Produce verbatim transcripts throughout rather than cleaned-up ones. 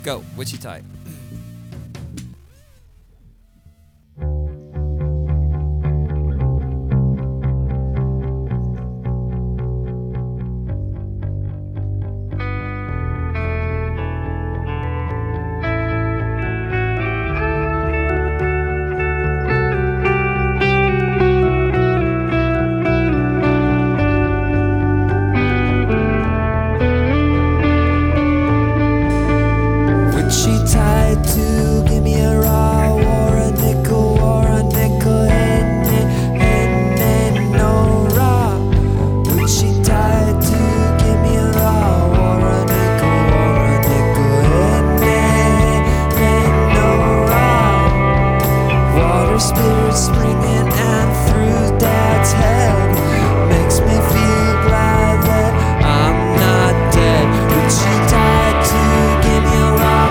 Go, witchy tight. She tied to give me a raw or a nickel or a nickel and and and no raw. Would she tied to give me a raw or a nickel or a nickel and and and no raw. Water spirit springing and through Dad's head makes me feel glad that I'm not dead. Would she tied to give me a raw?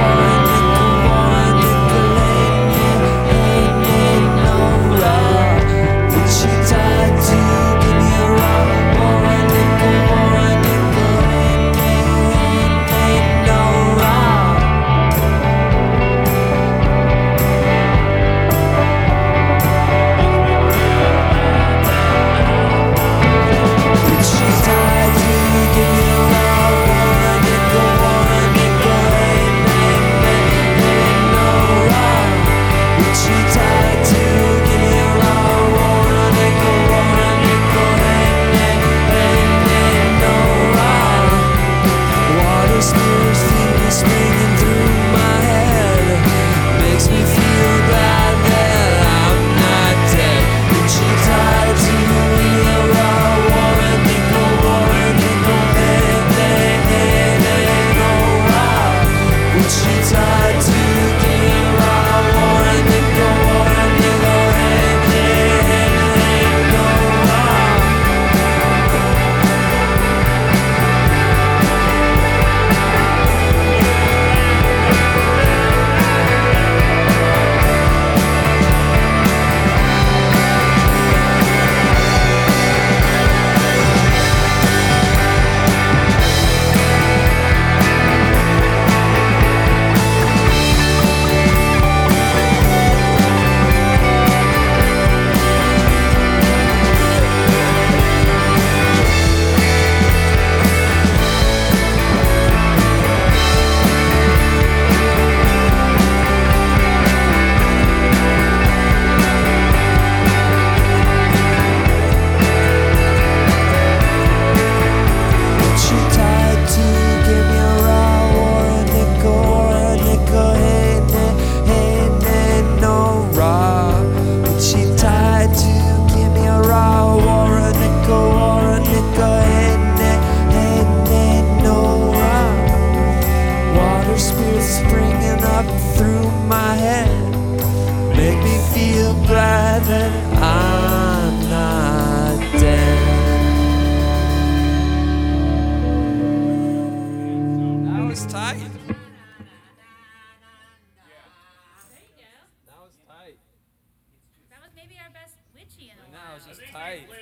Springing up through my head make me feel glad that I'm not dead. That was tight. That was tight. That was maybe our best witchy in a That while. was just tight.